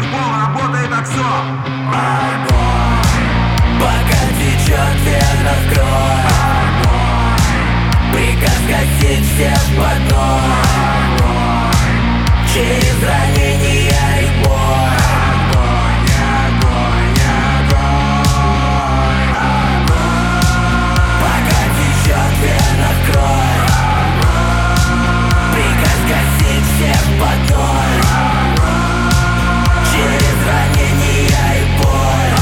пол, работает оксо. Пока течет вена в кровь, приказ гасить всех под ноль. Через ранения и боль. Пока течет вена в кровь, приказ гасить всех под ноль. Через ранения и боль.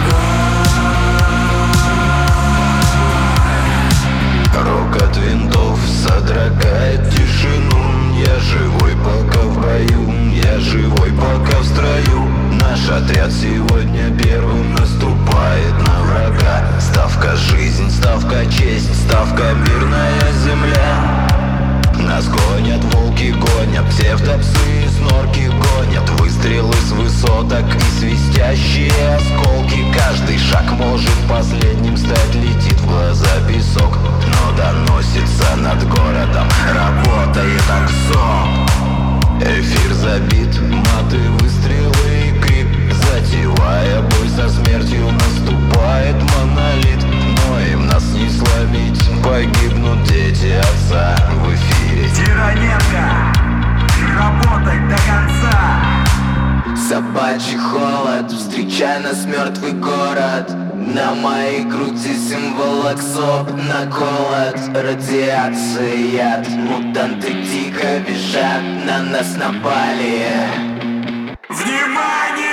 Рокот винтов содрогает тишину. Я живой пока в бою, я живой пока в строю. Наш отряд сегодня первым наступает на врага. Ставка жизнь, ставка честь, ставка мирная земля. Нас гонят, волки гонят, псевдопсы, снорки гонят. Выстрелы с высоток и свистящие осколки. Каждый шаг может последним стать, летит в глаза песок. Но доносится над городом, работает аксон. Эфир забит, маты, выстрелы и крик. Затевая бой со смертью, наступает монолит. Но им нас не сломить, погибнут дети отца. В эфире Тираненко, работать до конца. Собачий холод, встречай нас мертвый город. На моей груди символ оксоп наколот. Радиация, яд, мутанты дико бежат. На нас напали. Внимание!